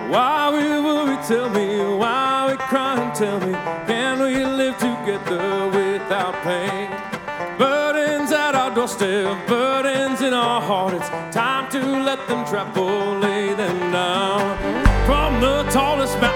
Why we worry, tell me, why we cry and tell me, can we live together without pain? Burdens at our doorstep, burdens in our heart, it's time to let them travel, lay them down. From the tallest mountain